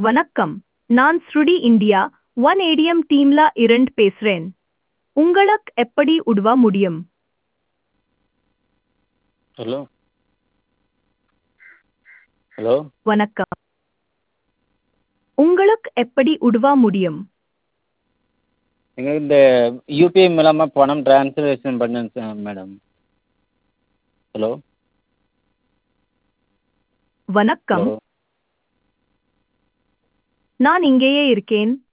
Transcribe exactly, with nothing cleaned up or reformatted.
வணக்கம். நான் ஸ்ருடி India one ATM டீம்ல இருந்து பேசுறேன். உங்களுக்கு எப்படி உதவ முடியும்? ஹலோ ஹலோ வணக்கம். உங்களுக்கு எப்படி உதவ முடியும்? எங்களுக்கு இந்த யூபிஐ மூலமாக பணம் ட்ரான்ஸ்லேஷன் பண்ணுங்க மேடம். ஹலோ வணக்கம். ஹலோ நான் இங்கேயே இருக்கேன்.